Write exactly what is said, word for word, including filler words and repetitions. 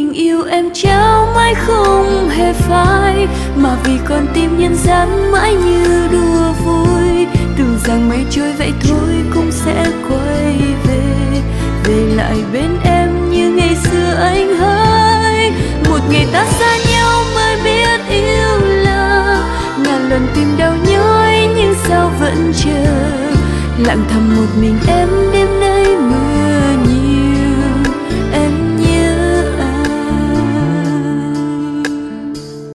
tình yêu em trao mãi không hề phai, mà vì con tim nhân gian mãi như đùa vui. Tưởng rằng mây trôi vậy thôi cũng sẽ quay về, về lại bên em như ngày xưa anh hỡi. Một ngày ta xa nhau mới biết yêu là ngàn lần tìm đau nhói nhưng sao vẫn chờ, lặng thầm một mình em đi